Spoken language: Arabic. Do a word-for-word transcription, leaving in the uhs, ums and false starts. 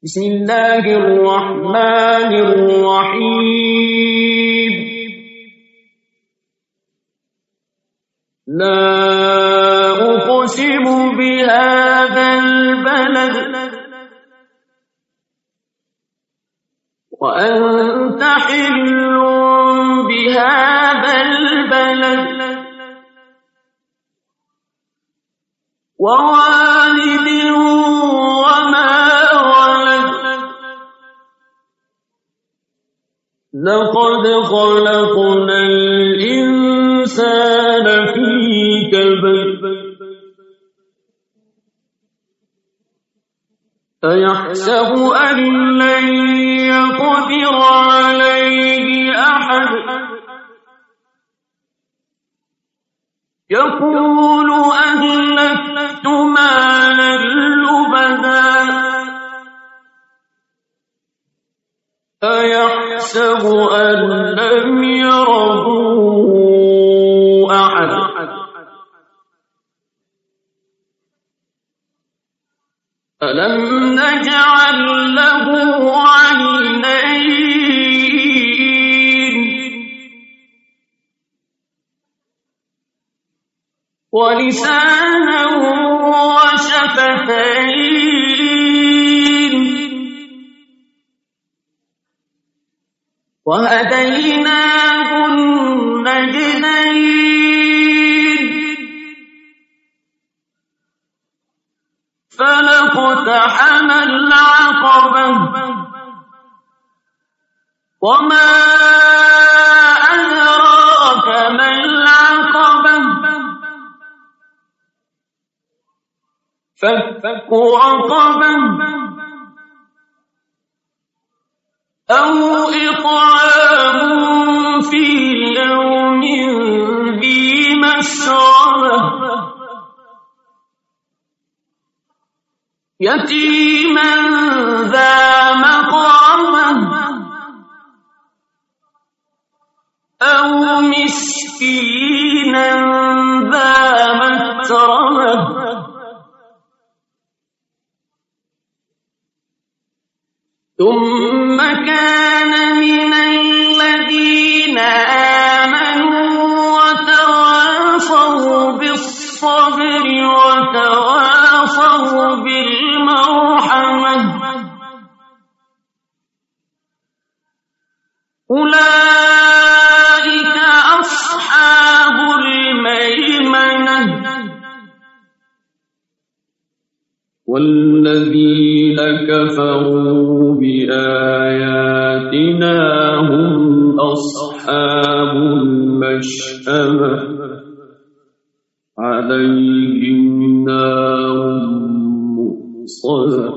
بسم الله الرحمن الرحيم. لا أقسم بهذا البلد وأنت حل بهذا البلد ووالد وما ولد لقد خلقنا الإنسان في كبد أيحسب أن لن يقدر عليه أحد يقول أهلكت مالا لبدا أيحسب أن لم يره أحد ألم نجعل له عينين ولسانا وشفتين وهديناه النجدين فلاقتحم العقبة وما أدراك ما العقبة فك رقبة أو إطعام في يوم ذي مسغبة يتيما ذا مقربة أو مسكينا ذا متربة ثم كان من الذين آمنوا وتواصوا بالصبر وتواصوا بالمرحمة أولئك أصحاب الميمنة والذين كفروا بآياتنا هم أصحاب المشأمة عليهم نار مؤصدة